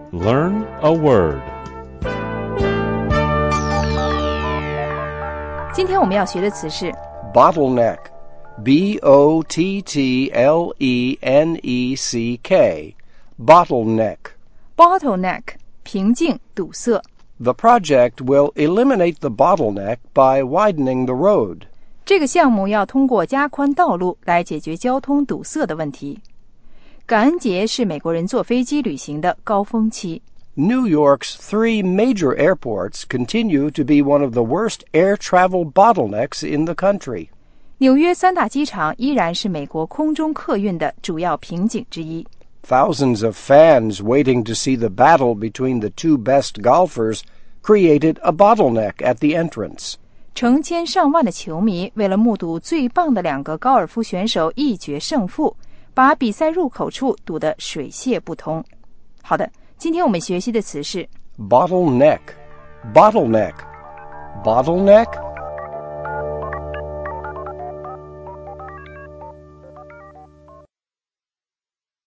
Learn a word. 今天我们要学的词是 bottleneck. B-O-T-T-L-E-N-E-C-K. Bottleneck. bottleneck 瓶颈堵塞。 The project will eliminate the bottleneck by widening the road. 这个项目要通过加宽道路来解决交通堵塞的问题。感恩节是美国人坐飞机旅行的高峰期。 New York's 3 major airports continue to be one of the worst air travel bottlenecks in the country. 纽约3大机场依然是美国空中客运的主要瓶颈之一。 Thousands of fans waiting to see the battle between the 2 best golfers created a bottleneck at the entrance. 成千上万的球迷为了目睹最棒的2个高尔夫选手一决胜负，把比赛入口处堵得水泄不通。好的，今天我们学习的词是 Bottleneck. Bottleneck. Bottleneck?